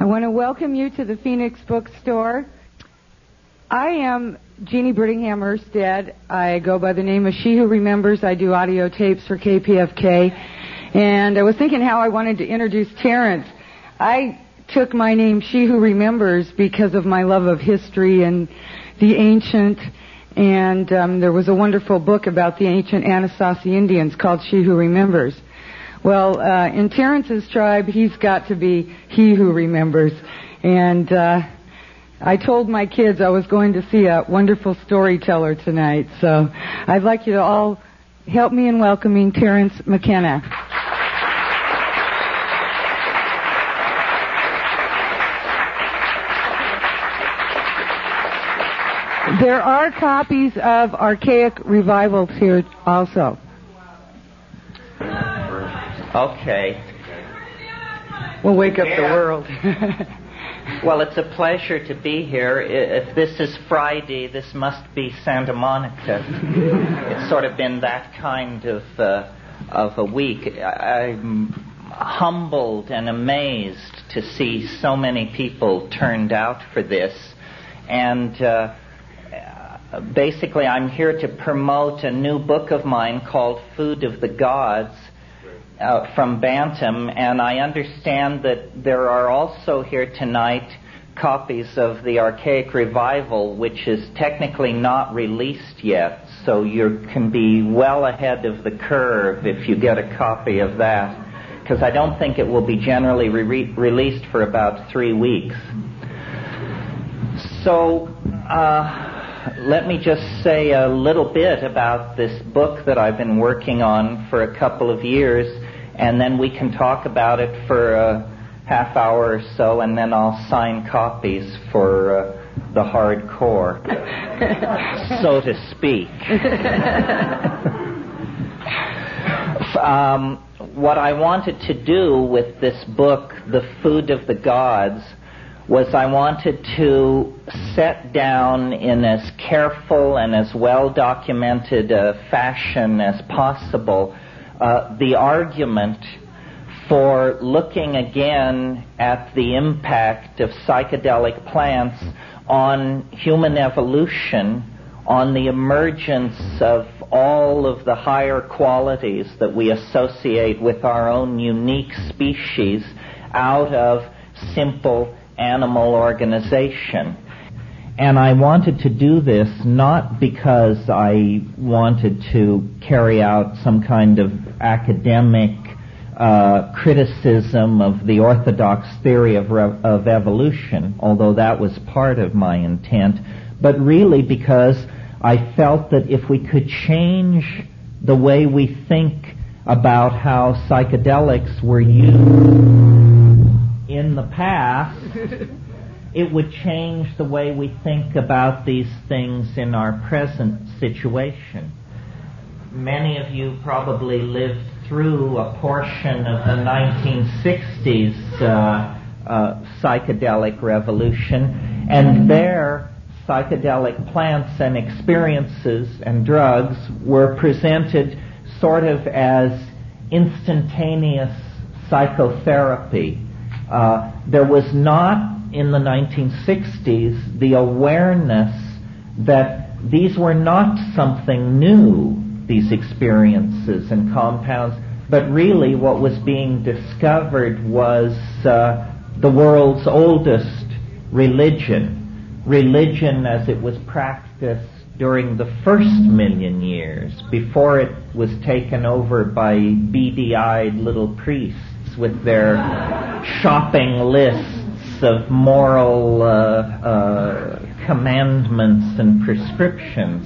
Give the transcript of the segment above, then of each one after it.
I want to welcome you to the Phoenix Bookstore. I am Jeannie Brittingham Erstead. I go by the name of She Who Remembers. I do audio tapes for KPFK. And I was thinking how I wanted to introduce Terence. I took my name She Who Remembers because of my love of history and the ancient. And there was a wonderful book about the ancient Anasazi Indians called She Who Remembers. Well, in Terence's tribe, he's got to be He Who Remembers. And I told my kids I was going to see a wonderful storyteller tonight. So I'd like you to all help me in welcoming Terence McKenna. There are copies of Archaic Revivals here also. Okay. We'll wake up the world. Well, it's a pleasure to be here. If this is Friday, this must be Santa Monica. It's sort of been that kind of a week. I'm humbled and amazed to see so many people turned out for this. And basically, I'm here to promote a new book of mine called Food of the Gods, from Bantam, and I understand that there are also here tonight copies of the Archaic Revival, which is technically not released yet, so you can be well ahead of the curve if you get a copy of that, because I don't think it will be generally released for about 3 weeks. So, let me just say a little bit about this book that I've been working on for a couple of years, and then we can talk about it for a half hour or so, and then I'll sign copies for the hardcore, so to speak. What I wanted to do with this book, The Food of the Gods, was I wanted to set down in as careful and as well-documented a fashion as possible the argument for looking again at the impact of psychedelic plants on human evolution, on the emergence of all of the higher qualities that we associate with our own unique species out of simple animal organization. And I wanted to do this not because I wanted to carry out some kind of academic criticism of the orthodox theory of evolution, although that was part of my intent, but really because I felt that if we could change the way we think about how psychedelics were used in the past, it would change the way we think about these things in our present situation. Many of you probably lived through a portion of the 1960s psychedelic revolution, and there psychedelic plants and experiences and drugs were presented sort of as instantaneous psychotherapy. There was not in the 1960s the awareness that these were not something new, these experiences and compounds, but really what was being discovered was the world's oldest religion as it was practiced during the first million years, before it was taken over by beady-eyed little priests with their shopping lists of moral commandments and prescriptions.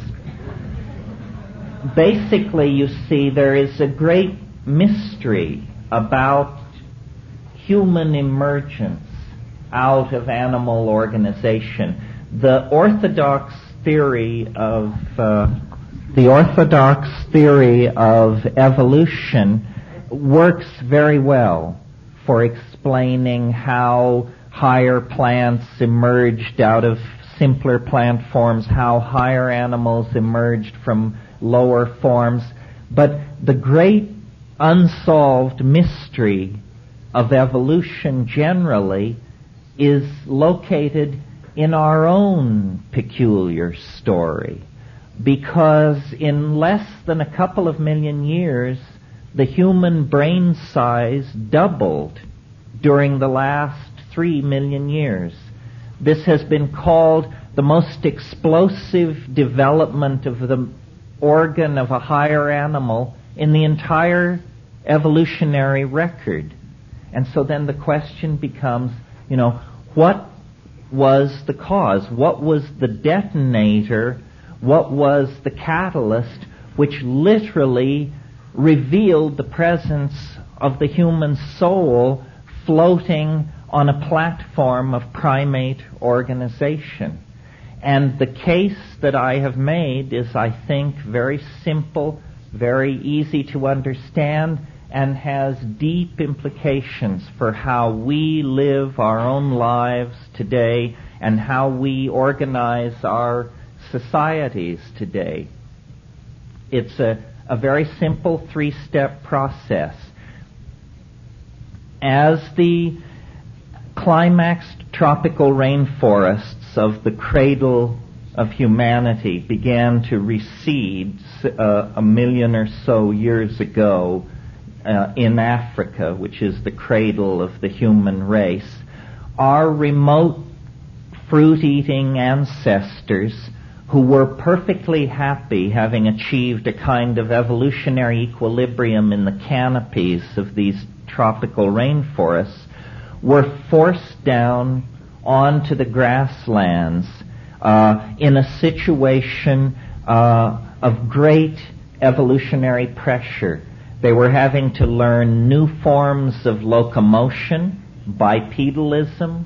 Basically, you see, there is a great mystery about human emergence out of animal organization. The orthodox theory of evolution works very well for explaining how higher plants emerged out of simpler plant forms, how higher animals emerged from lower forms. But the great unsolved mystery of evolution generally is located in our own peculiar story, because in less than a couple of million years, the human brain size doubled during the last 3 million years. This has been called the most explosive development of the organ of a higher animal in the entire evolutionary record. And so then the question becomes, what was the cause? What was the detonator? What was the catalyst which literally revealed the presence of the human soul floating on a platform of primate organization? And the case that I have made is, I think, very simple, very easy to understand, and has deep implications for how we live our own lives today and how we organize our societies today. It's a very simple 3-step process. As the climaxed tropical rainforests of the cradle of humanity began to recede 1 million or so years ago in Africa, which is the cradle of the human race, our remote fruit-eating ancestors, who were perfectly happy having achieved a kind of evolutionary equilibrium in the canopies of these tropical rainforests, were forced down onto the grasslands in a situation of great evolutionary pressure. They were having to learn new forms of locomotion, bipedalism,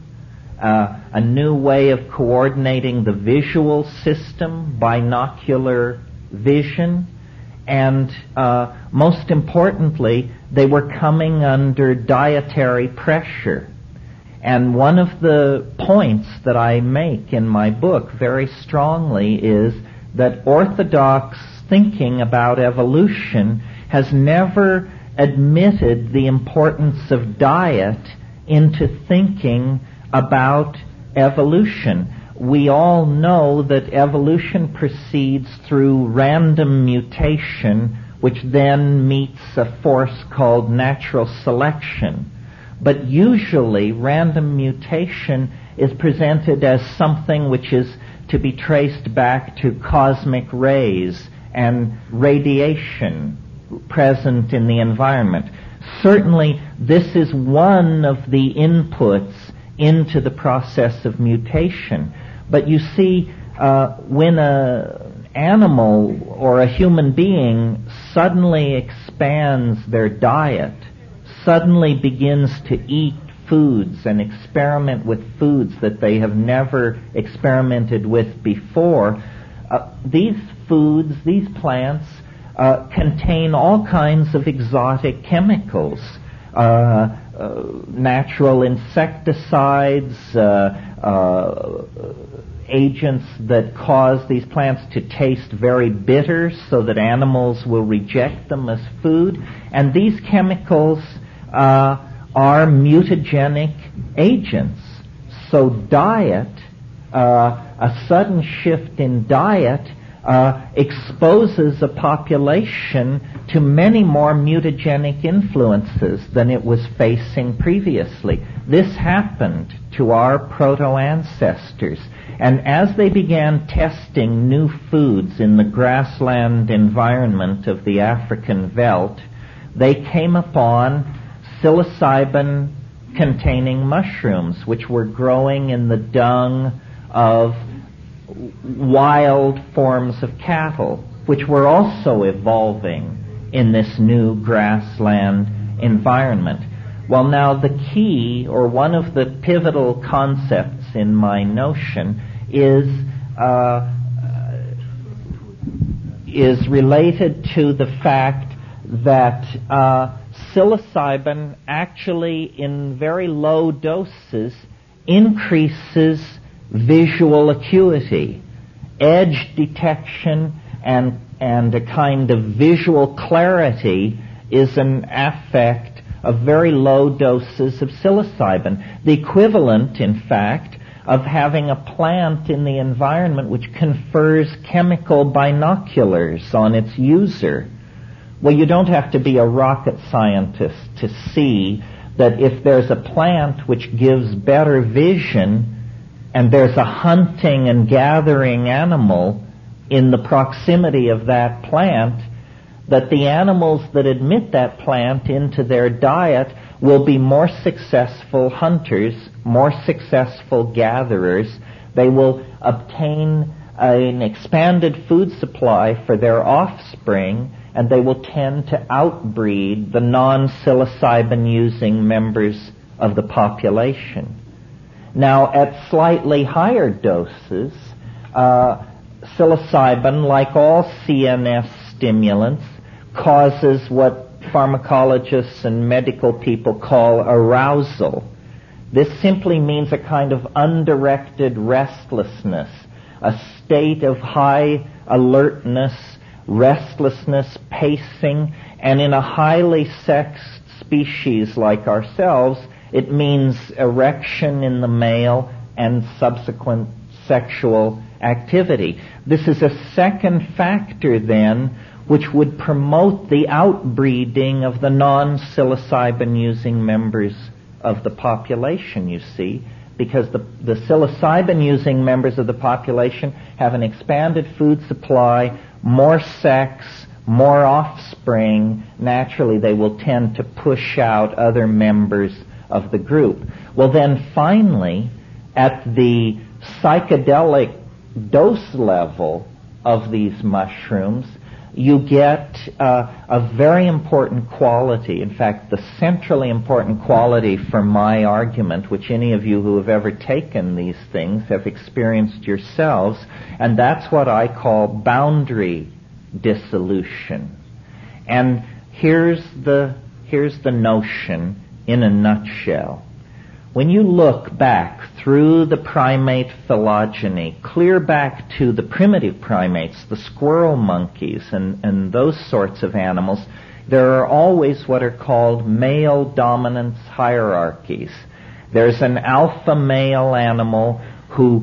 a new way of coordinating the visual system, binocular vision, and most importantly, they were coming under dietary pressure. And one of the points that I make in my book very strongly is that orthodox thinking about evolution has never admitted the importance of diet into thinking about evolution. We all know that evolution proceeds through random mutation, which then meets a force called natural selection. But usually random mutation is presented as something which is to be traced back to cosmic rays and radiation present in the environment. Certainly this is one of the inputs into the process of mutation. But you see, when an animal or a human being suddenly expands their diet, suddenly begins to eat foods and experiment with foods that they have never experimented with before, these foods, these plants, contain all kinds of exotic chemicals, natural insecticides, agents that cause these plants to taste very bitter so that animals will reject them as food. And these chemicals are mutagenic agents. So diet, a sudden shift in diet, exposes a population to many more mutagenic influences than it was facing previously. This happened to our proto-ancestors. And as they began testing new foods in the grassland environment of the African veldt, they came upon psilocybin-containing mushrooms, which were growing in the dung of wild forms of cattle, which were also evolving in this new grassland environment. Well, now the key, or one of the pivotal concepts in my notion, is related to the fact that psilocybin actually, in very low doses, increases visual acuity, edge detection, and a kind of visual clarity is an affect of very low doses of psilocybin. The equivalent, in fact, of having a plant in the environment which confers chemical binoculars on its user. Well, you don't have to be a rocket scientist to see that if there's a plant which gives better vision and there's a hunting and gathering animal in the proximity of that plant, that the animals that admit that plant into their diet will be more successful hunters, more successful gatherers. They will obtain an expanded food supply for their offspring, and they will tend to outbreed the non-psilocybin using members of the population. Now, at slightly higher doses, psilocybin, like all CNS stimulants, causes what pharmacologists and medical people call arousal. This simply means a kind of undirected restlessness, a state of high alertness, restlessness, pacing, and in a highly sexed species like ourselves, it means erection in the male and subsequent sexual activity. This is a second factor, then, which would promote the outbreeding of the non-psilocybin using members of the population, you see, because the psilocybin using members of the population have an expanded food supply, more sex, more offspring. Naturally, they will tend to push out other members of the group. Well, then finally, at the psychedelic dose level of these mushrooms, you get a very important quality, in fact, the centrally important quality for my argument, which any of you who have ever taken these things have experienced yourselves, and that's what I call boundary dissolution. And here's the notion in a nutshell. When you look back through the primate phylogeny, clear back to the primitive primates, the squirrel monkeys and those sorts of animals, there are always what are called male dominance hierarchies. There's an alpha male animal who,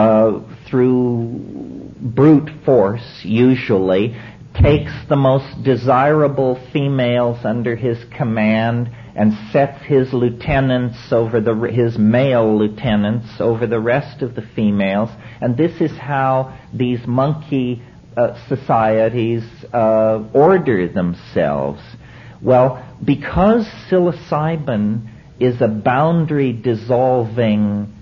through brute force usually, takes the most desirable females under his command and sets his lieutenants over his male lieutenants over the rest of the females. And this is how these monkey societies order themselves. Well, because psilocybin is a boundary dissolving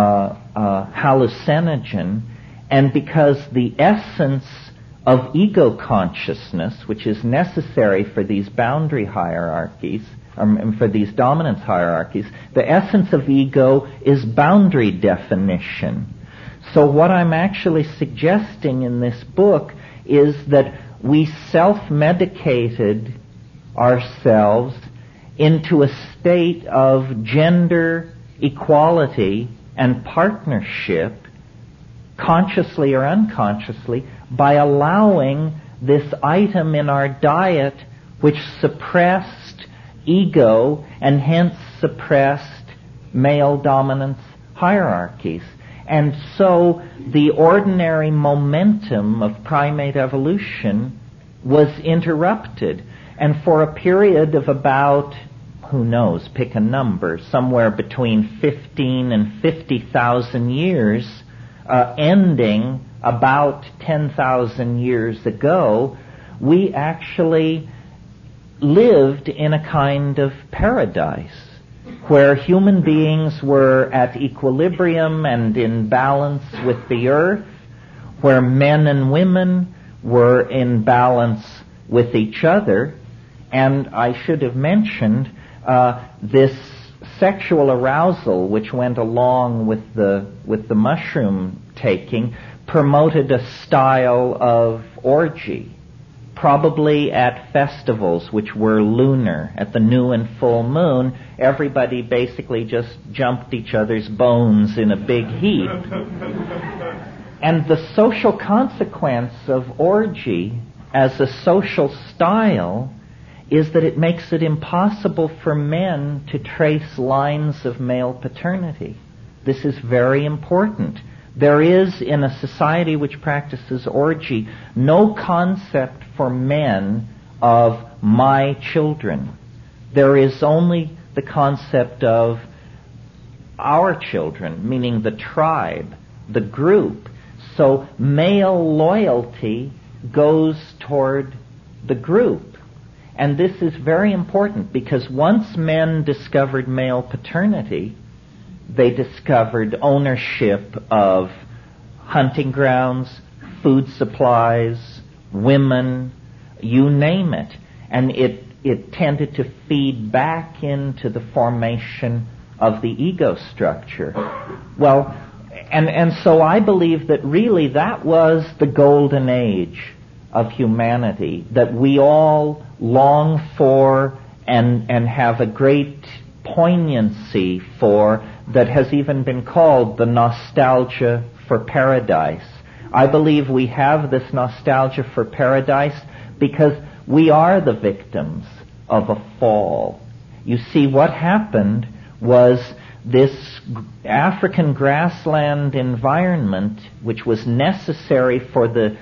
hallucinogen, and because the essence of ego consciousness, which is necessary for these boundary hierarchies, for these dominance hierarchies, the essence of ego is boundary definition. So what I'm actually suggesting in this book is that we self-medicated ourselves into a state of gender equality and partnership, consciously or unconsciously, by allowing this item in our diet which suppressed ego and hence suppressed male dominance hierarchies. And so the ordinary momentum of primate evolution was interrupted. And for a period of about, who knows, pick a number, somewhere between 15 and 50,000 years, ending about 10,000 years ago, we actually lived in a kind of paradise where human beings were at equilibrium and in balance with the earth, where men and women were in balance with each other. And I should have mentioned this sexual arousal which went along with the mushroom taking promoted a style of orgy, probably at festivals which were lunar. At the new and full moon, everybody basically just jumped each other's bones in a big heap. And the social consequence of orgy as a social style is that it makes it impossible for men to trace lines of male paternity. This is very important. There is, in a society which practices orgy, no concept for men of my children. There is only the concept of our children, meaning the tribe, the group. So male loyalty goes toward the group. And this is very important because once men discovered male paternity, they discovered ownership of hunting grounds, food supplies, women, you name it. And it tended to feed back into the formation of the ego structure. Well, and so I believe that really that was the golden age of humanity, that we all long for and have a great poignancy for, that has even been called the nostalgia for paradise. I believe we have this nostalgia for paradise because we are the victims of a fall. You see, what happened was this African grassland environment, which was necessary for the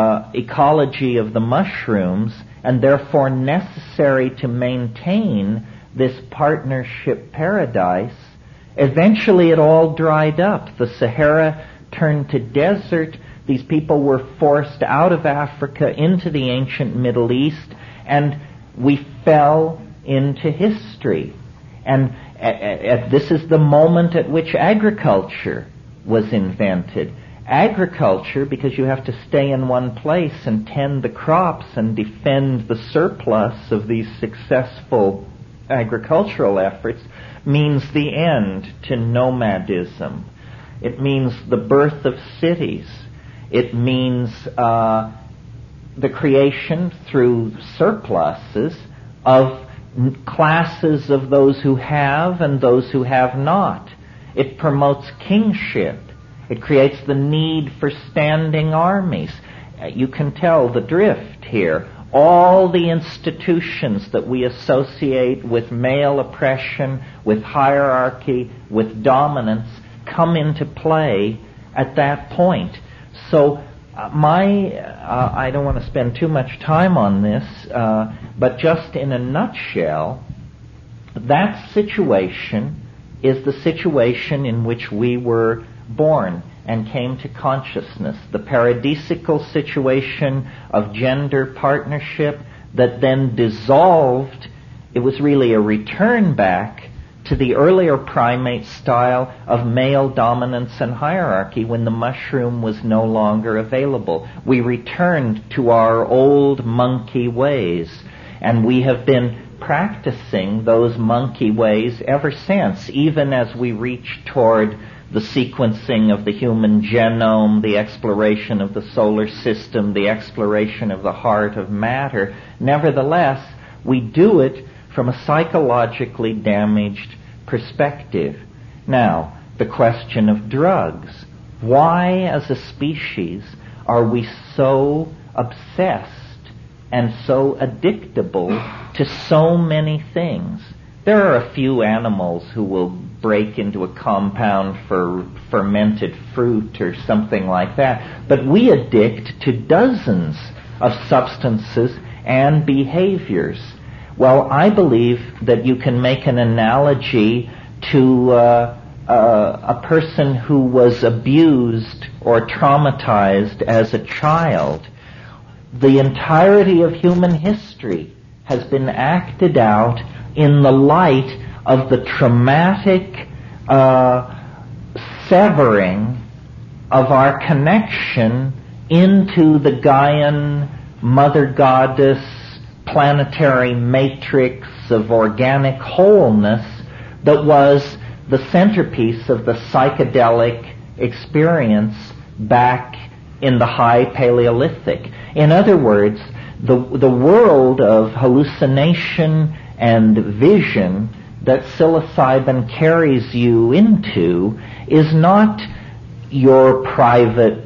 ecology of the mushrooms, and therefore necessary to maintain this partnership paradise, eventually it all dried up. The Sahara turned to desert. These people were forced out of Africa into the ancient Middle East, and we fell into history. And this is the moment at which agriculture was invented. Agriculture, because you have to stay in one place and tend the crops and defend the surplus of these successful agricultural efforts, means the end to nomadism. It means the birth of cities. It means the creation through surpluses of classes of those who have and those who have not. It promotes kingship. It creates the need for standing armies. You can tell the drift here. All the institutions that we associate with male oppression, with hierarchy, with dominance, come into play at that point. So I don't want to spend too much time on this, but just in a nutshell, that situation is the situation in which we were born and came to consciousness. The paradisical situation of gender partnership that then dissolved. It was really a return back to the earlier primate style of male dominance and hierarchy when the mushroom was no longer available. We returned to our old monkey ways, and we have been practicing those monkey ways ever since, even as we reach toward the sequencing of the human genome, the exploration of the solar system, the exploration of the heart of matter. Nevertheless, we do it from a psychologically damaged perspective. Now, the question of drugs. Why, as a species, are we so obsessed and so addictable to so many things? There are a few animals who will break into a compound for fermented fruit or something like that, but we addict to dozens of substances and behaviors. Well, I believe that you can make an analogy to a person who was abused or traumatized as a child. The entirety of human history has been acted out in the light of the traumatic severing of our connection into the Gaian mother goddess planetary matrix of organic wholeness that was the centerpiece of the psychedelic experience back in the high Paleolithic. In other words, the world of hallucination and vision that psilocybin carries you into is not your private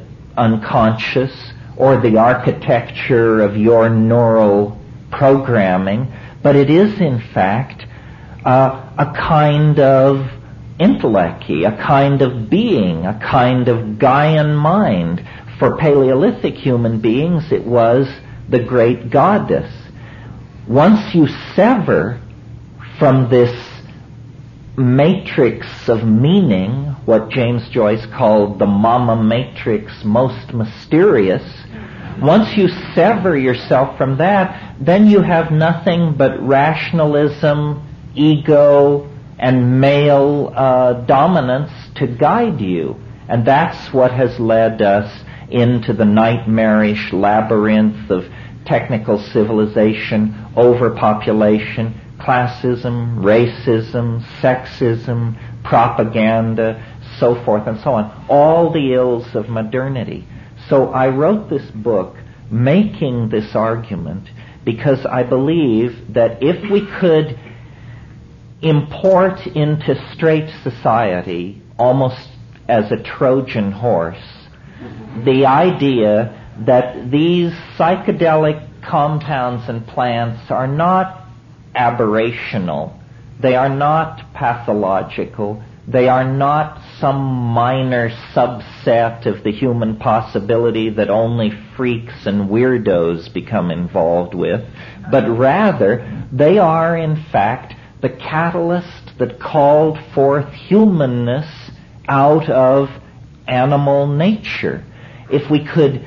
unconscious or the architecture of your neural programming, but it is in fact a kind of intellect-y, a kind of being, a kind of Gaian mind. For Paleolithic human beings, it was the great goddess. Once you sever from this matrix of meaning, what James Joyce called the mama matrix, most mysterious, once you sever yourself from that, then you have nothing but rationalism, ego, and male dominance to guide you. And that's what has led us into the nightmarish labyrinth of technical civilization, overpopulation, classism, racism, sexism, propaganda, so forth and so on. All the ills of modernity. So I wrote this book making this argument because I believe that if we could import into straight society, almost as a Trojan horse, the idea that these psychedelic compounds and plants are not aberrational, they are not pathological, they are not some minor subset of the human possibility that only freaks and weirdos become involved with, but rather they are in fact the catalyst that called forth humanness out of animal nature. If we could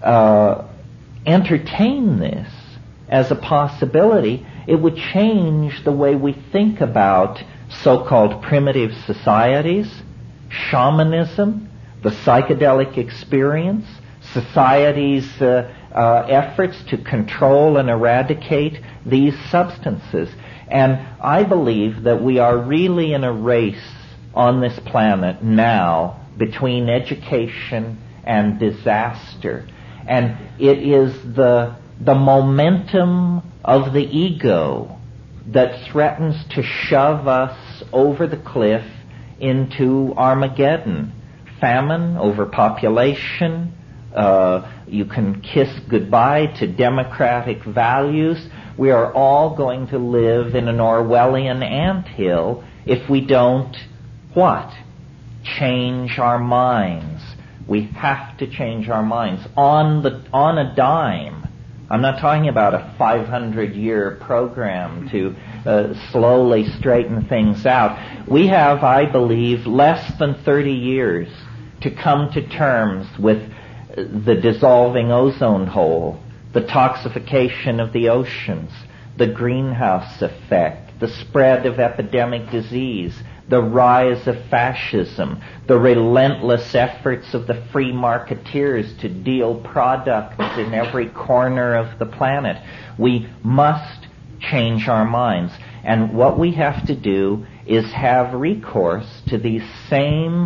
entertain this as a possibility, it would change the way we think about so-called primitive societies, shamanism, the psychedelic experience, society's efforts to control and eradicate these substances. And I believe that we are really in a race on this planet now between education and disaster. And it is the momentum of the ego that threatens to shove us over the cliff into Armageddon. Famine, overpopulation, you can kiss goodbye to democratic values. We are all going to live in an Orwellian anthill if we don't, what? Change our minds. We have to change our minds on a dime. I'm not talking about a 500-year program to slowly straighten things out. We have, I believe, less than 30 years to come to terms with the dissolving ozone hole, the toxification of the oceans, the greenhouse effect, the spread of epidemic disease, the rise of fascism, the relentless efforts of the free marketeers to deal products in every corner of the planet. We must change our minds. And what we have to do is have recourse to these same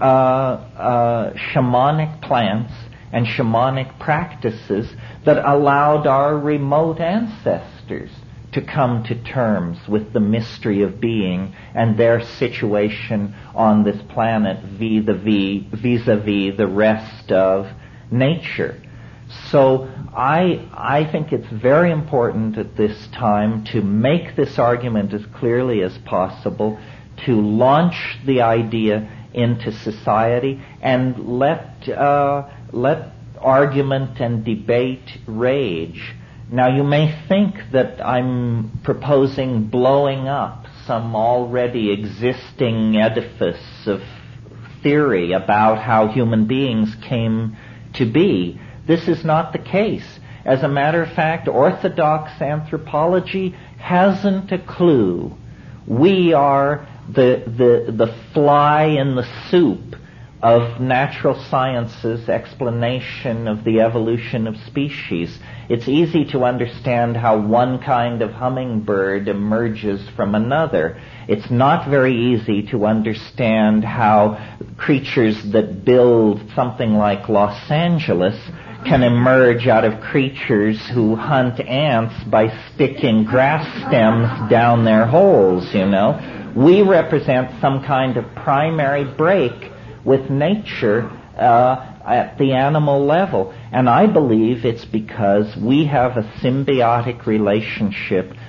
shamanic plants and shamanic practices that allowed our remote ancestors to come to terms with the mystery of being and their situation on this planet vis-a-vis the rest of nature. So I think it's very important at this time to make this argument as clearly as possible, to launch the idea into society and let argument and debate rage. Now, you may think that I'm proposing blowing up some already existing edifice of theory about how human beings came to be. This is not the case. As a matter of fact, orthodox anthropology hasn't a clue. We are the fly in the soup of natural science's explanation of the evolution of species. It's easy to understand how one kind of hummingbird emerges from another. It's not very easy to understand how creatures that build something like Los Angeles can emerge out of creatures who hunt ants by sticking grass stems down their holes, you know. We represent some kind of primary break with nature at the animal level. And I believe it's because we have a symbiotic relationship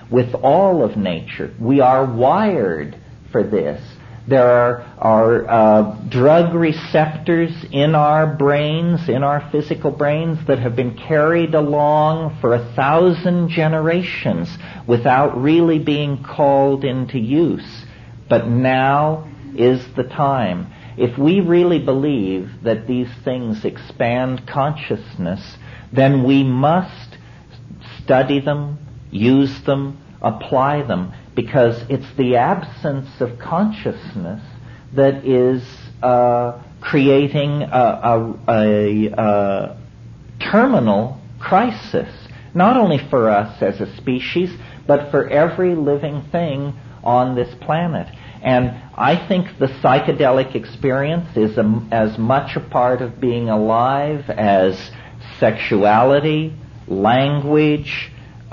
with all of nature. We are wired for this. There are drug receptors in our brains, in our physical brains, that have been carried along for 1,000 generations without really being called into use. But now is the time. If we really believe that these things expand consciousness, then we must study them, use them, apply them, because it's the absence of consciousness that is creating a terminal crisis, not only for us as a species, but for every living thing on this planet. And I think the psychedelic experience is as much a part of being alive as sexuality, language,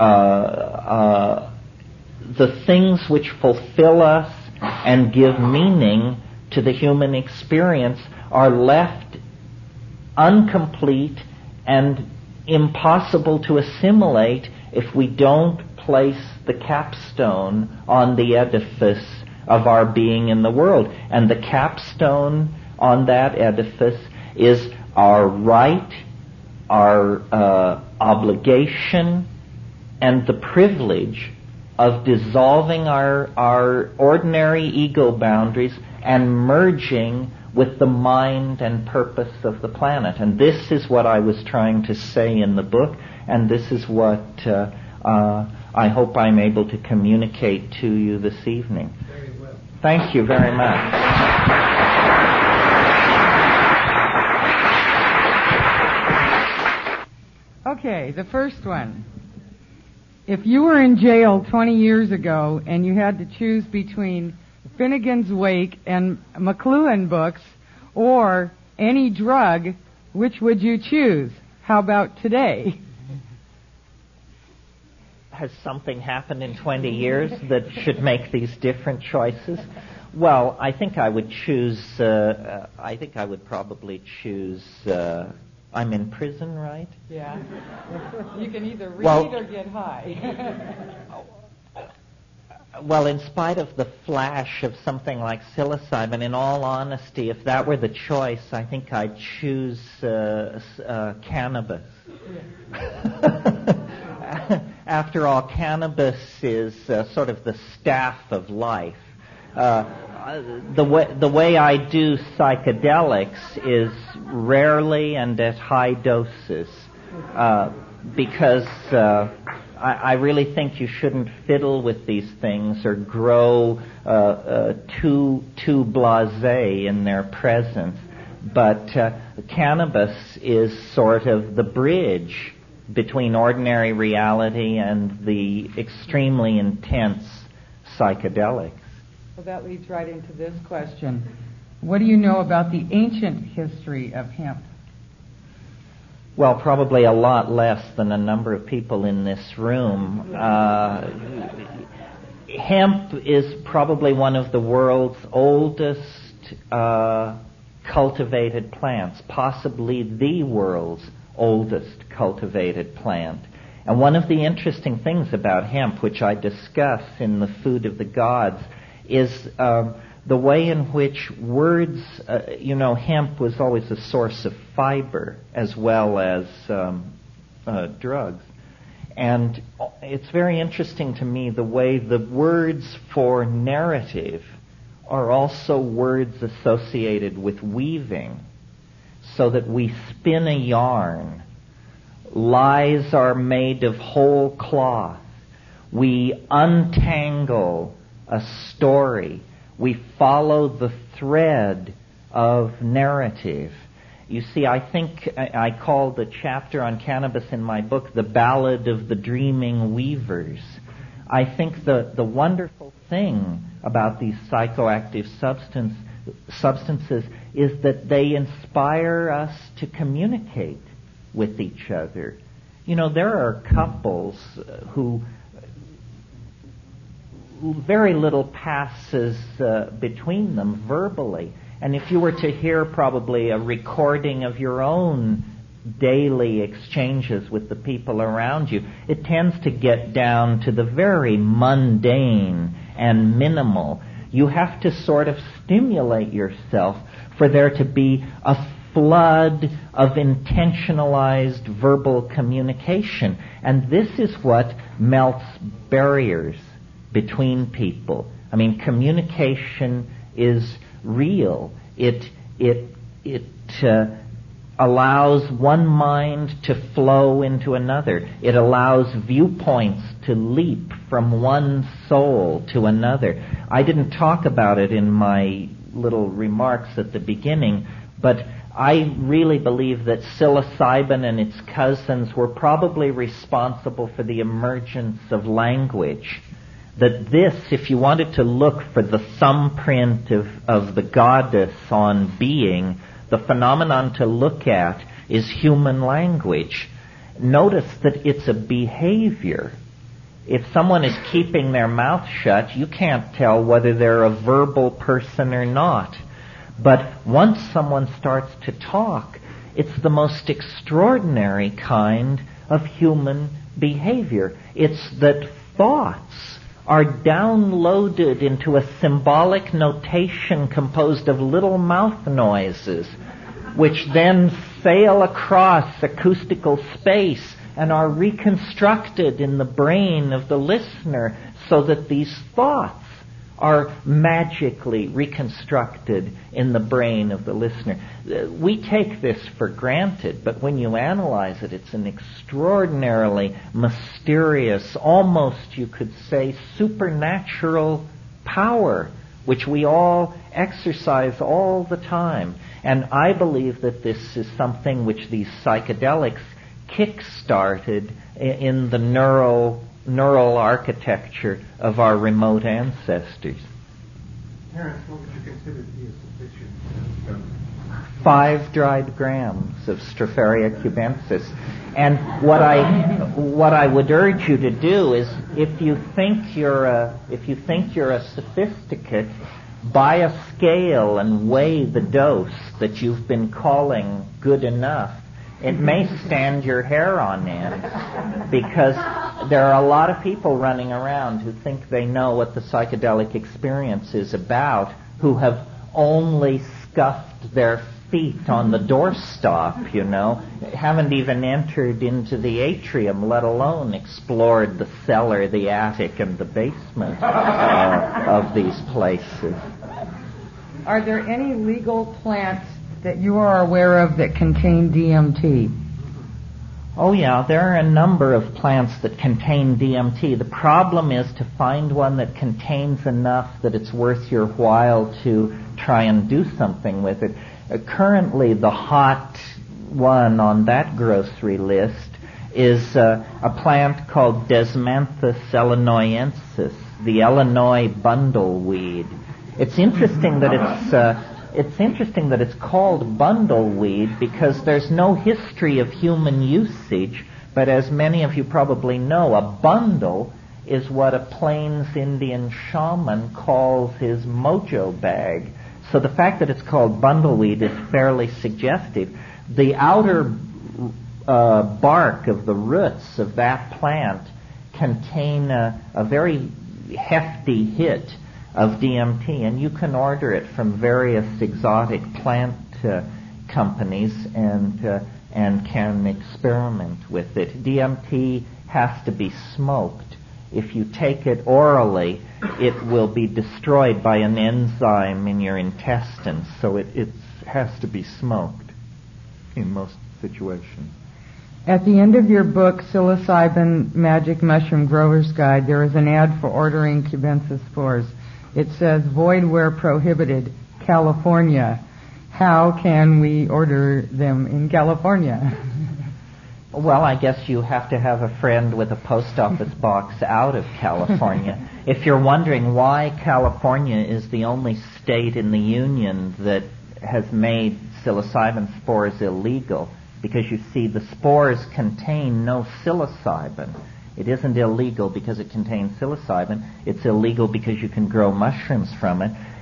the things which fulfill us and give meaning to the human experience are left incomplete and impossible to assimilate if we don't place the capstone on the edifice of our being in the world. And the capstone on that edifice is our right, our obligation, and the privilege of dissolving our ordinary ego boundaries and merging with the mind and purpose of the planet. And this is what I was trying to say in the book, and this is what I hope I'm able to communicate to you this evening. Very well. Thank you very much. Okay, the first one. If you were in jail 20 years ago and you had to choose between Finnegan's Wake and McLuhan books or any drug, which would you choose? How about today? Has something happened in 20 years that should make these different choices? Well, I think I would choose, I would probably choose, I'm in prison, right? Yeah. You can either read or get high. Well, in spite of the flash of something like psilocybin, in all honesty, if that were the choice, I think I'd choose cannabis. Yeah. After all, cannabis is sort of the staff of life. The way I do psychedelics is rarely and at high doses, because I really think you shouldn't fiddle with these things or grow too blasé in their presence. But cannabis is sort of the bridge between ordinary reality and the extremely intense psychedelics. Well, that leads right into this question. What do you know about the ancient history of hemp? Well, probably a lot less than a number of people in this room. Hemp is probably one of the world's oldest cultivated plants, possibly the world's oldest cultivated plant. And one of the interesting things about hemp, which I discuss in The Food of the Gods, is the way in which words, hemp was always a source of fiber as well as drugs. And it's very interesting to me the way the words for narrative are also words associated with weaving, so that we spin a yarn. Lies are made of whole cloth. We untangle a story. We follow the thread of narrative. You see, I think I called the chapter on cannabis in my book The Ballad of the Dreaming Weavers. I think the wonderful thing about these psychoactive substances is that they inspire us to communicate with each other. You know, there are couples who very little passes between them verbally. And if you were to hear probably a recording of your own daily exchanges with the people around you, it tends to get down to the very mundane and minimal. You have to sort of stimulate yourself for there to be a flood of intentionalized verbal communication. And this is what melts barriers between people. I mean, communication is real. It allows one mind to flow into another. It allows viewpoints to leap from one soul to another. I didn't talk about it in my little remarks at the beginning, but I really believe that psilocybin and its cousins were probably responsible for the emergence of language. That this, if you wanted to look for the thumbprint of the goddess on being, the phenomenon to look at is human language. Notice that it's a behavior. If someone is keeping their mouth shut, you can't tell whether they're a verbal person or not. But once someone starts to talk, it's the most extraordinary kind of human behavior. It's that thoughts are downloaded into a symbolic notation composed of little mouth noises, which then sail across acoustical space and are reconstructed in the brain of the listener so that these thoughts are magically reconstructed in the brain of the listener. We take this for granted, but when you analyze it, it's an extraordinarily mysterious, almost you could say supernatural power, which we all exercise all the time. And I believe that this is something which these psychedelics kick-started in the neural architecture of our remote ancestors. Terence, what would you consider to be a sufficient 5 dried grams of Stropharia cubensis. And what I would urge you to do is, if you think you're a sophisticate, buy a scale and weigh the dose that you've been calling good enough. It may stand your hair on end, because there are a lot of people running around who think they know what the psychedelic experience is about, who have only scuffed their feet on the doorstop, haven't even entered into the atrium, let alone explored the cellar, the attic, and the basement of these places. Are there any legal plants that you are aware of that contain DMT? Oh yeah, there are a number of plants that contain DMT. The problem is to find one that contains enough that it's worth your while to try and do something with it. Currently, the hot one on that grocery list is a plant called Desmanthus illinoisensis, the Illinois bundleweed. It's interesting that it's called bundleweed because there's no history of human usage, but as many of you probably know, a bundle is what a Plains Indian shaman calls his mojo bag. So the fact that it's called bundleweed is fairly suggestive. The outer bark of the roots of that plant contain a very hefty hit of DMT, and you can order it from various exotic plant companies and can experiment with it. DMT has to be smoked. If you take it orally, it will be destroyed by an enzyme in your intestines, so it has to be smoked in most situations. At the end of your book, Psilocybin Magic Mushroom Grower's Guide, there is an ad for ordering cubensis spores. It says, void where prohibited, California. How can we order them in California? Well, I guess you have to have a friend with a post office box out of California. If you're wondering why California is the only state in the union that has made psilocybin spores illegal, because you see the spores contain no psilocybin. It isn't illegal because it contains psilocybin. It's illegal because you can grow mushrooms from it.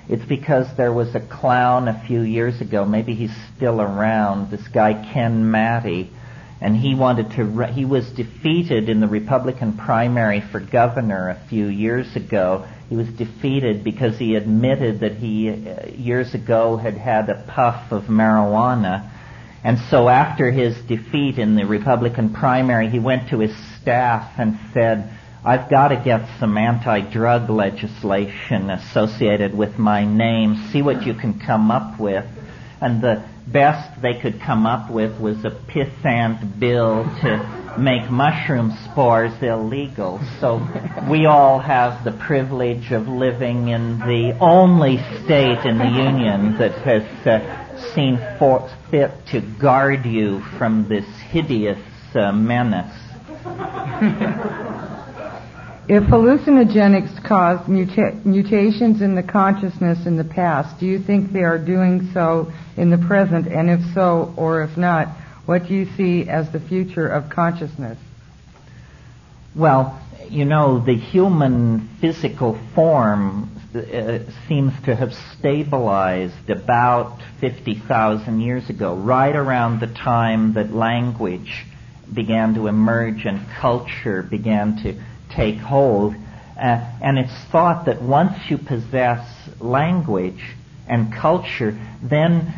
It's because there was a clown a few years ago, maybe he's still around, this guy Ken Matty, and he was defeated in the Republican primary for governor a few years ago. He was defeated because he admitted that he, years ago, had had a puff of marijuana. And so after his defeat in the Republican primary, he went to his staff and said, I've got to get some anti-drug legislation associated with my name. See what you can come up with. And the best they could come up with was a pissant bill to make mushroom spores illegal. So we all have the privilege of living in the only state in the Union that has seen fit to guard you from this hideous menace. If hallucinogenics caused mutations in the consciousness in the past, do you think they are doing so in the present? And if so, or if not, what do you see as the future of consciousness? Well, the human physical form seems to have stabilized about 50,000 years ago, right around the time that language began to emerge and culture began to take hold. And it's thought that once you possess language and culture, then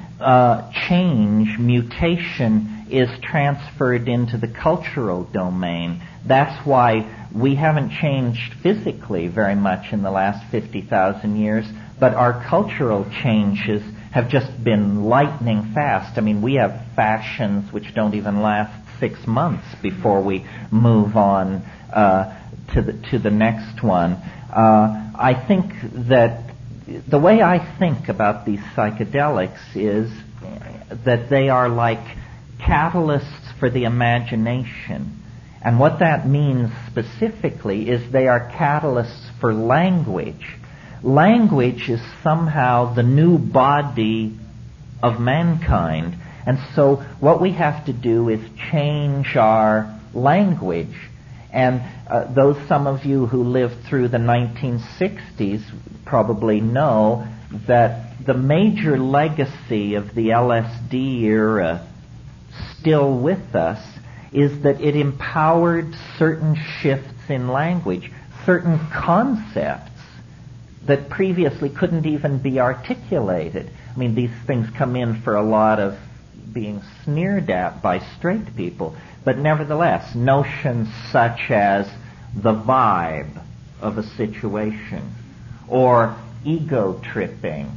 mutation is transferred into the cultural domain. That's why we haven't changed physically very much in the last 50,000 years, but our cultural changes have just been lightning fast. I mean, we have fashions which don't even last 6 months before we move on to the next one. I think that the way I think about these psychedelics is that they are like catalysts for the imagination. And what that means specifically is they are catalysts for language. Language is somehow the new body of mankind. And so what we have to do is change our language. And some of you who lived through the 1960s probably know that the major legacy of the LSD era, still with us, is that it empowered certain shifts in language, certain concepts that previously couldn't even be articulated. I mean, these things come in for a lot of being sneered at by straight people. But nevertheless, notions such as the vibe of a situation, or ego tripping,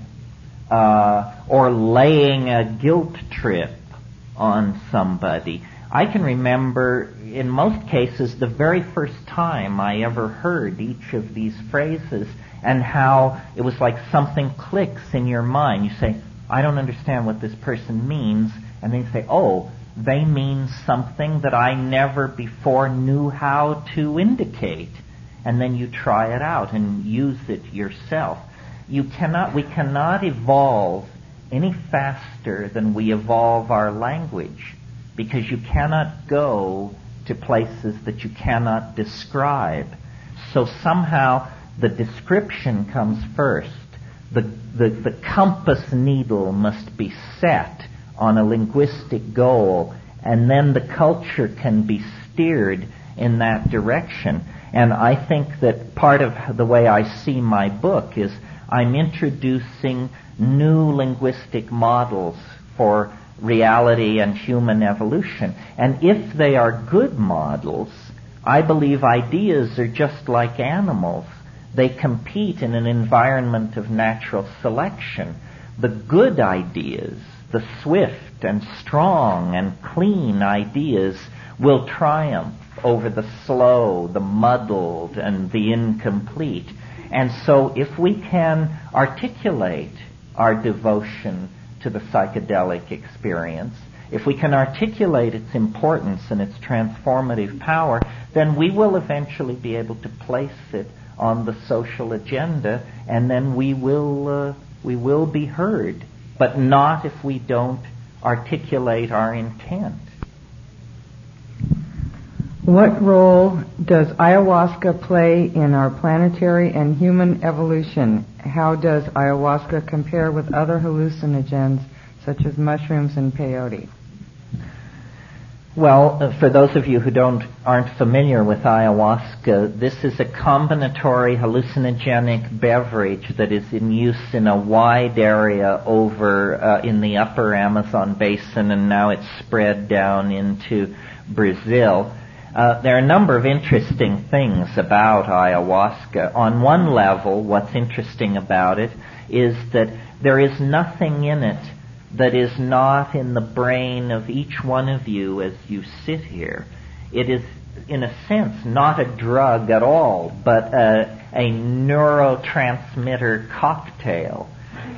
or laying a guilt trip on somebody. I can remember, in most cases, the very first time I ever heard each of these phrases, and how it was like something clicks in your mind. You say, I don't understand what this person means, and then you say, oh, they mean something that I never before knew how to indicate. And then you try it out and use it yourself. We cannot evolve any faster than we evolve our language, because you cannot go to places that you cannot describe. So somehow the description comes first. The compass needle must be set on a linguistic goal, and then the culture can be steered in that direction. And I think that part of the way I see my book is I'm introducing new linguistic models for reality and human evolution. And if they are good models, I believe ideas are just like animals. They compete in an environment of natural selection. The good ideas, the swift and strong and clean ideas, will triumph over the slow, the muddled, and the incomplete. And so if we can articulate our devotion to the psychedelic experience, if we can articulate its importance and its transformative power, then we will eventually be able to place it on the social agenda, and then we will be heard, but not if we don't articulate our intent. What role does ayahuasca play in our planetary and human evolution? How does ayahuasca compare with other hallucinogens such as mushrooms and peyote? Well, for those of you who aren't familiar with ayahuasca, this is a combinatory hallucinogenic beverage that is in use in a wide area over in the upper Amazon basin, and now it's spread down into Brazil. There are a number of interesting things about ayahuasca. On one level, what's interesting about it is that there is nothing in it that is not in the brain of each one of you as you sit here. It is, in a sense, not a drug at all, but a neurotransmitter cocktail.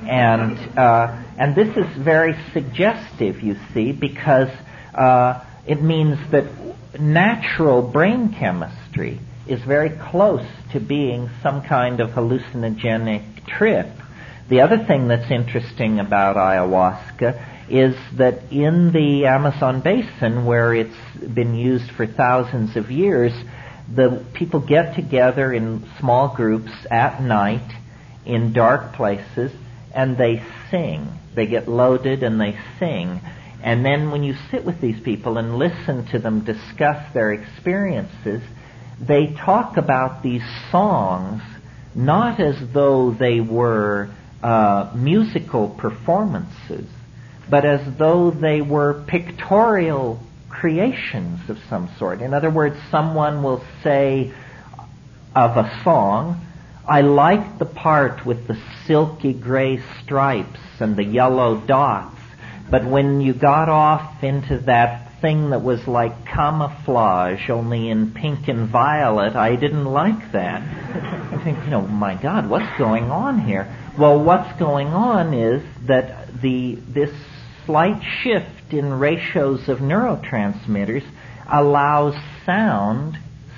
And this is very suggestive, you see, because it means that natural brain chemistry is very close to being some kind of hallucinogenic trip. The other thing that's interesting about ayahuasca is that in the Amazon basin, where it's been used for thousands of years, the people get together in small groups at night in dark places and they sing. They get loaded and they sing. And then when you sit with these people and listen to them discuss their experiences, they talk about these songs not as though they were musical performances, but as though they were pictorial creations of some sort. In other words, someone will say of a song, I liked the part with the silky gray stripes and the yellow dots, but when you got off into that thing that was like camouflage, only in pink and violet, I didn't like that. I think, my God, what's going on here? Well, what's going on is that this slight shift in ratios of neurotransmitters allows sound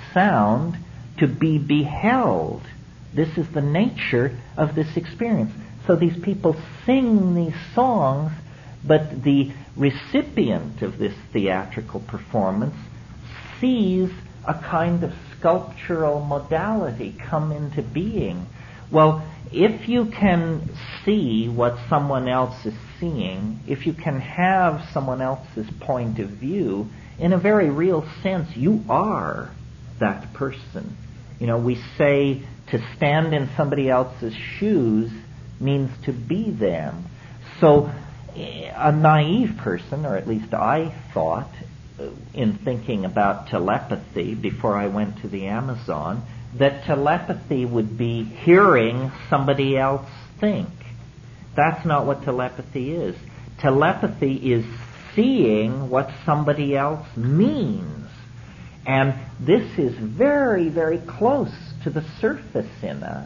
to be beheld. This is the nature of this experience. So these people sing these songs, but the recipient of this theatrical performance sees a kind of sculptural modality come into being. Well, if you can see what someone else is seeing, if you can have someone else's point of view, in a very real sense, you are that person. We say to stand in somebody else's shoes means to be them. So a naive person, or at least I thought, in thinking about telepathy before I went to the Amazon, that telepathy would be hearing somebody else think. That's not what telepathy is. Telepathy is seeing what somebody else means. And this is very, very close to the surface in us.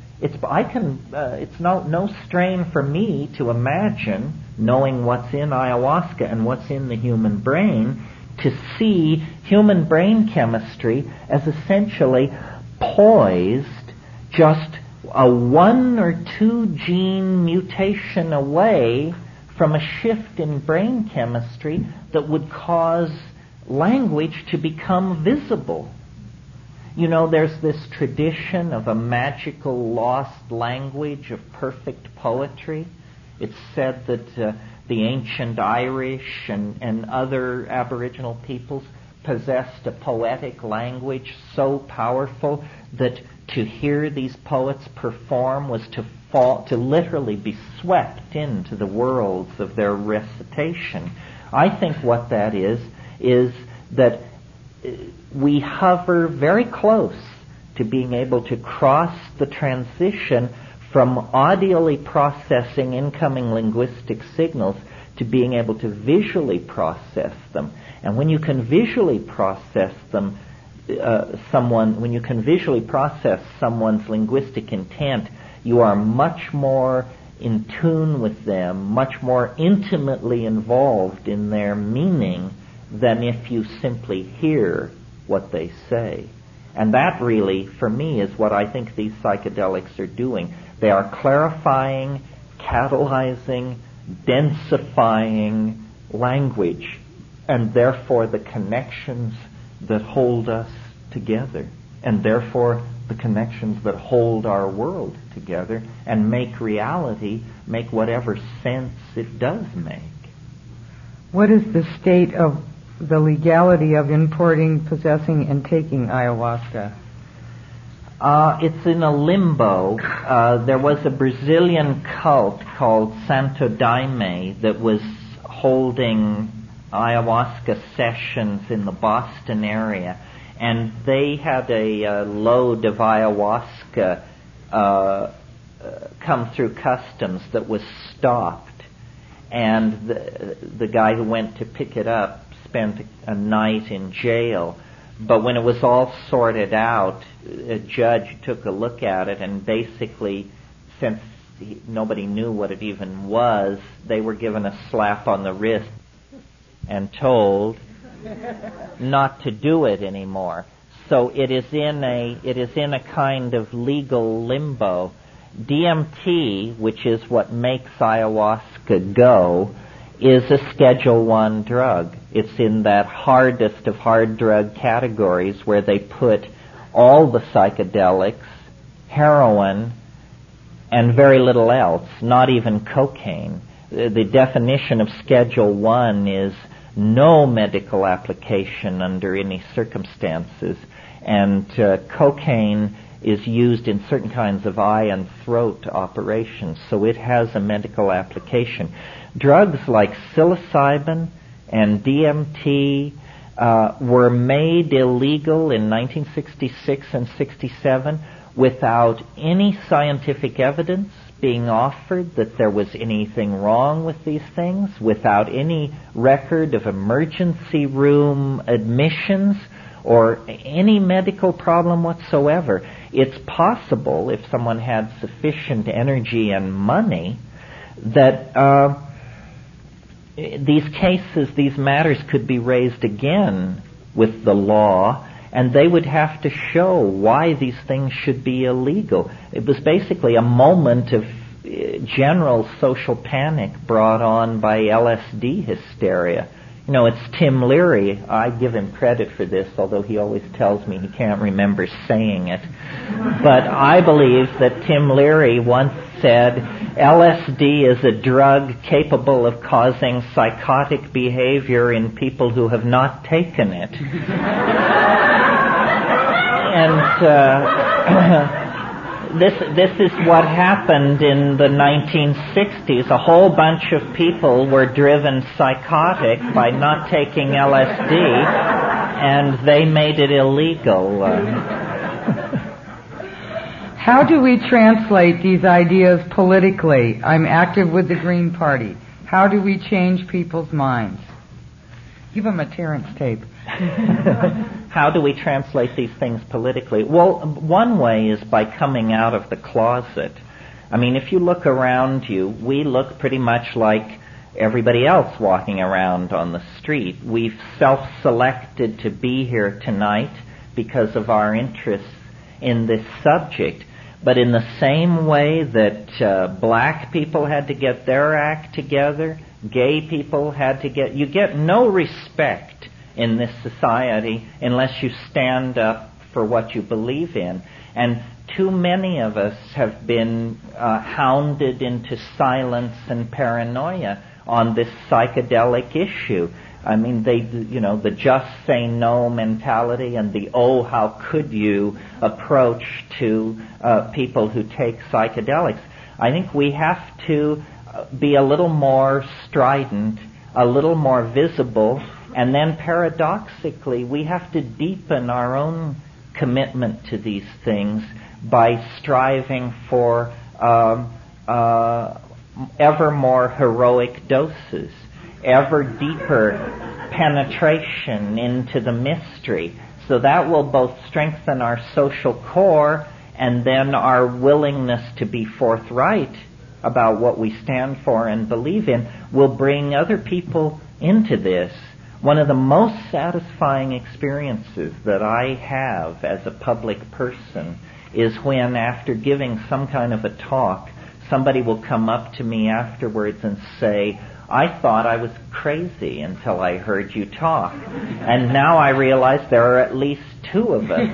It's no strain for me to imagine, knowing what's in ayahuasca and what's in the human brain, to see human brain chemistry as essentially poised just a 1 or 2 gene mutation away from a shift in brain chemistry that would cause language to become visible. There's this tradition of a magical lost language of perfect poetry. It's said that the ancient Irish and other Aboriginal peoples possessed a poetic language so powerful that to hear these poets perform was to literally be swept into the worlds of their recitation. I think what that is that we hover very close to being able to cross the transition from audially processing incoming linguistic signals to being able to visually process them. And when you can visually process them, when you can visually process someone's linguistic intent, you are much more in tune with them, much more intimately involved in their meaning than if you simply hear what they say. And that really, for me, is what I think these psychedelics are doing. They are clarifying, catalyzing, densifying language, and therefore the connections that hold us together, and therefore the connections that hold our world together and make reality make whatever sense it does make. What is the state of the legality of importing, possessing, and taking ayahuasca? It's in a limbo. There was a Brazilian cult called Santo Daime that was holding ayahuasca sessions in the Boston area, and they had a load of ayahuasca come through customs that was stopped, and the guy who went to pick it up spent a night in jail. But when it was all sorted out, a judge took a look at it, and basically, since nobody knew what it even was, they were given a slap on the wrist and told not to do it anymore. So it is in a kind of legal limbo. DMT, which is what makes ayahuasca go, is a Schedule I drug. It's in that hardest of hard drug categories where they put all the psychedelics, heroin, and very little else, not even cocaine. The definition of Schedule I is no medical application under any circumstances, and cocaine is used in certain kinds of eye and throat operations, so it has a medical application. Drugs like psilocybin and DMT were made illegal in 1966 and 67 without any scientific evidence being offered that there was anything wrong with these things, without any record of emergency room admissions or any medical problem whatsoever. It's possible, if someone had sufficient energy and money, that these cases, these matters could be raised again with the law, and they would have to show why these things should be illegal. It was basically a moment of general social panic brought on by LSD hysteria. You know, it's Tim Leary. I give him credit for this, although he always tells me he can't remember saying it. But I believe that Tim Leary once said, LSD is a drug capable of causing psychotic behavior in people who have not taken it. And this is what happened in the 1960s. A whole bunch of people were driven psychotic by not taking LSD, and they made it illegal. How do we translate these ideas politically? I'm active with the Green Party. How do we change people's minds? Give them a Terrence tape. How do we translate these things politically? Well, one way is by coming out of the closet. I mean, if you look around you, we look pretty much like everybody else walking around on the street. We've self-selected to be here tonight because of our interests in this subject. But in the same way that black people had to get their act together, gay people had to you get no respect in this society unless you stand up for what you believe in. And too many of us have been hounded into silence and paranoia on this psychedelic issue. I mean, the just say no mentality and the oh, how could you approach to people who take psychedelics. I think we have to be a little more strident, a little more visible, and then paradoxically, we have to deepen our own commitment to these things by striving for ever more heroic doses, ever deeper penetration into the mystery. So that will both strengthen our social core and then our willingness to be forthright about what we stand for and believe in will bring other people into this. One of the most satisfying experiences that I have as a public person is when, after giving some kind of a talk, somebody will come up to me afterwards and say, I thought I was crazy until I heard you talk. And now I realize there are at least 2 of us.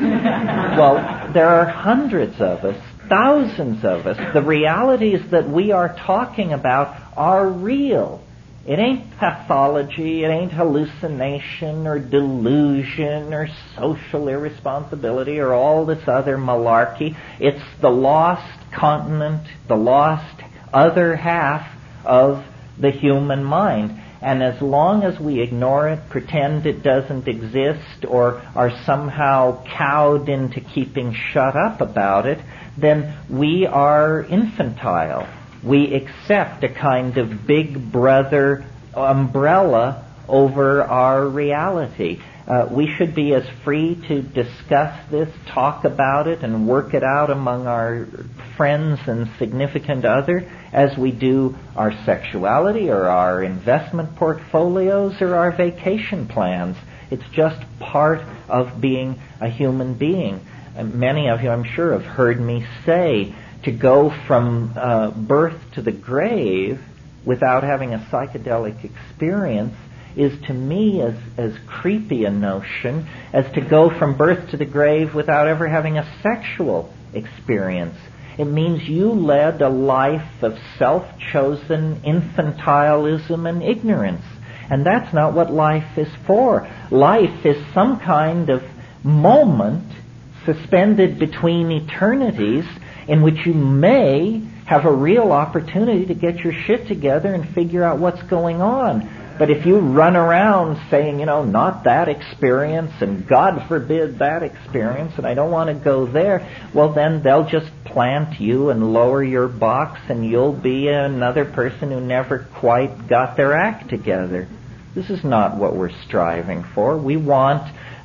Well, there are hundreds of us, thousands of us. The realities that we are talking about are real. It ain't pathology, it ain't hallucination or delusion or social irresponsibility or all this other malarkey. It's the lost continent, the lost other half of the human mind. And as long as we ignore it, pretend it doesn't exist, or are somehow cowed into keeping shut up about it, then we are infantile. We accept a kind of big brother umbrella over our reality. We should be as free to discuss this, talk about it, and work it out among our friends and significant other as we do our sexuality or our investment portfolios or our vacation plans. It's just part of being a human being. And many of you, I'm sure, have heard me say, to go from birth to the grave without having a psychedelic experience is to me as creepy a notion as to go from birth to the grave without ever having a sexual experience. It means you led a life of self-chosen infantilism and ignorance. And that's not what life is for. Life is some kind of moment suspended between eternities in which you may have a real opportunity to get your shit together and figure out what's going on. But if you run around saying, not that experience, and God forbid that experience, and I don't want to go there, well, then they'll just plant you and lower your box, and you'll be another person who never quite got their act together. This is not what we're striving for. We want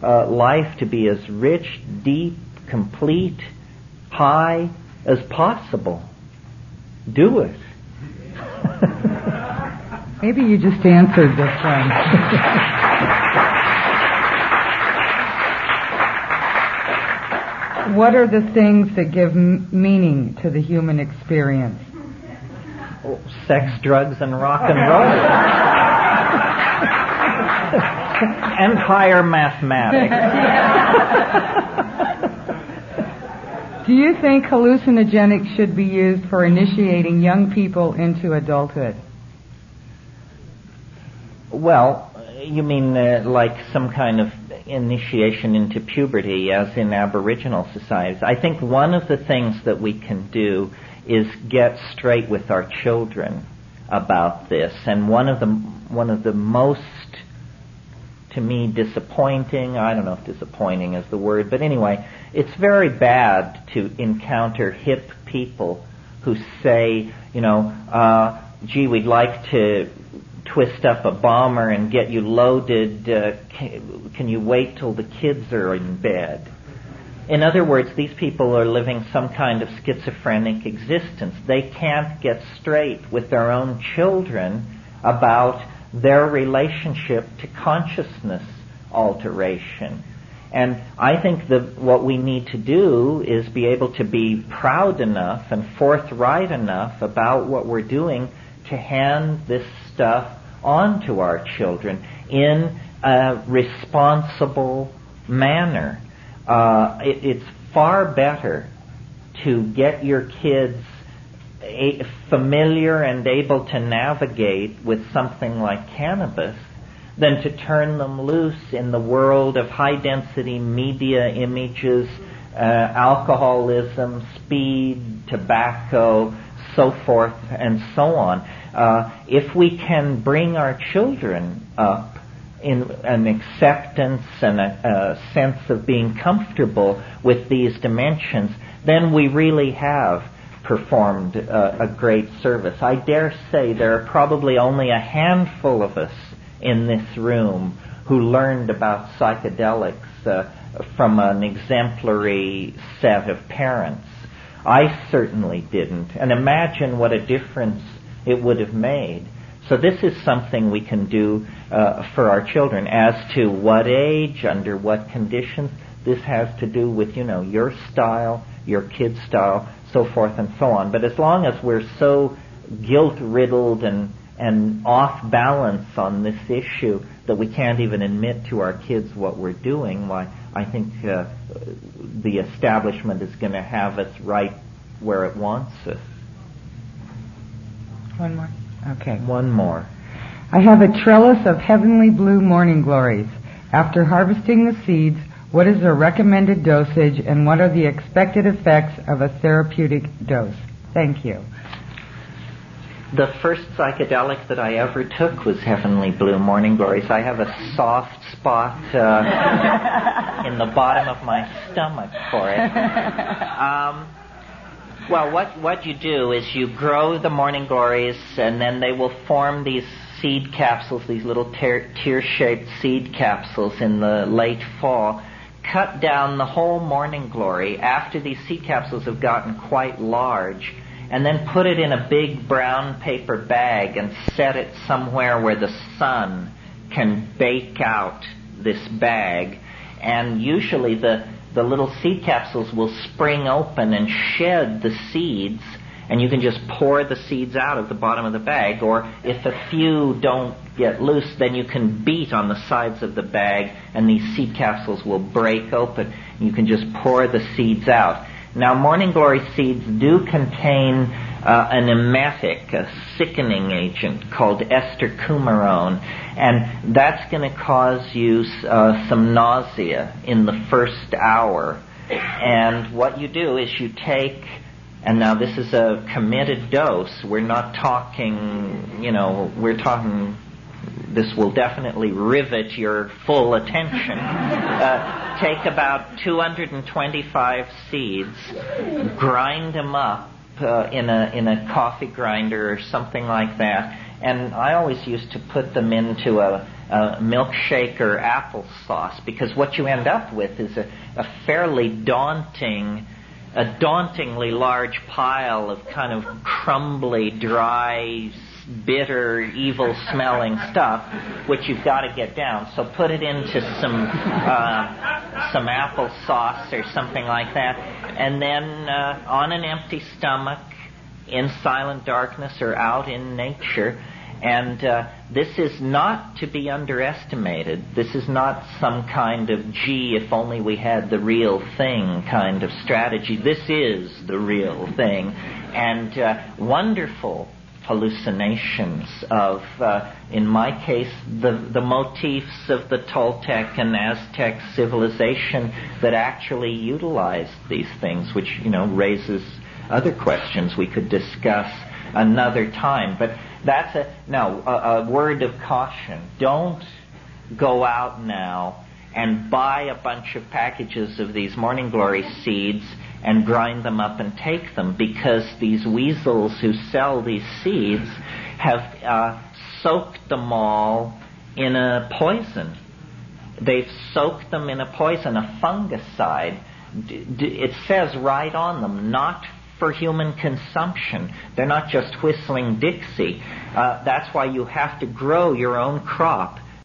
life to be as rich, deep, complete, high as possible. Do it. Maybe you just answered this one. What are the things that give meaning to the human experience? Oh, sex, drugs, and rock and roll. And higher mathematics. Do you think hallucinogenics should be used for initiating young people into adulthood? Well, you mean like some kind of initiation into puberty, as in Aboriginal societies? I think one of the things that we can do is get straight with our children about this. And one of the most, to me, disappointing, I don't know if disappointing is the word, but anyway, it's very bad to encounter hip people who say, gee, we'd like to twist up a bomber and get you loaded. Can you wait till the kids are in bed? In other words, these people are living some kind of schizophrenic existence. They can't get straight with their own children about their relationship to consciousness alteration. And I think that what we need to do is be able to be proud enough and forthright enough about what we're doing to hand this stuff on to our children in a responsible manner. It's far better to get your kids familiar and able to navigate with something like cannabis than to turn them loose in the world of high-density media images, alcoholism, speed, tobacco, so forth and so on. If we can bring our children up in an acceptance and a sense of being comfortable with these dimensions, then we really have performed a great service. I dare say there are probably only a handful of us in this room who learned about psychedelics from an exemplary set of parents. I certainly didn't. And imagine what a difference it would have made. So this is something we can do for our children. As to what age, under what conditions, this has to do with, your style, your kid's style, so forth and so on. But as long as we're so guilt-riddled and off balance on this issue that we can't even admit to our kids what we're doing, why I think the establishment is going to have us right where it wants us. One more? Okay. One more. I have a trellis of heavenly blue morning glories. After harvesting the seeds, what is their recommended dosage and what are the expected effects of a therapeutic dose? Thank you. The first psychedelic that I ever took was Heavenly Blue Morning Glories. I have a soft spot in the bottom of my stomach for it. Well, what you do is you grow the Morning Glories, and then they will form these seed capsules, these little tear-shaped seed capsules in the late fall. Cut down the whole Morning Glory after these seed capsules have gotten quite large, and then put it in a big brown paper bag and set it somewhere where the sun can bake out this bag. And usually the little seed capsules will spring open and shed the seeds, and you can just pour the seeds out of the bottom of the bag, or if a few don't get loose, then you can beat on the sides of the bag and these seed capsules will break open. You can just pour the seeds out. Now, Morning Glory seeds do contain an emetic, a sickening agent called estercumarone, and that's going to cause you some nausea in the first hour. And what you do is you take, and now this is a committed dose, we're not talking, we're talking, this will definitely rivet your full attention. Take about 225 seeds, grind them up in a coffee grinder or something like that, and I always used to put them into a milkshake or applesauce, because what you end up with is a fairly dauntingly large pile of kind of crumbly, dry, bitter, evil-smelling stuff, which you've got to get down. So put it into some applesauce or something like that, and then on an empty stomach, in silent darkness or out in nature. And this is not to be underestimated. This is not some kind of, gee, if only we had the real thing kind of strategy. This is the real thing. And wonderful hallucinations of, in my case, the motifs of the Toltec and Aztec civilization that actually utilized these things, which, raises other questions we could discuss another time. But that's a word of caution. Don't go out now and buy a bunch of packages of these Morning Glory seeds and grind them up and take them, because these weasels who sell these seeds have soaked them all in a poison. They've soaked them in a poison, a fungicide. It says right on them, not for human consumption. They're not just whistling Dixie. That's why you have to grow your own crop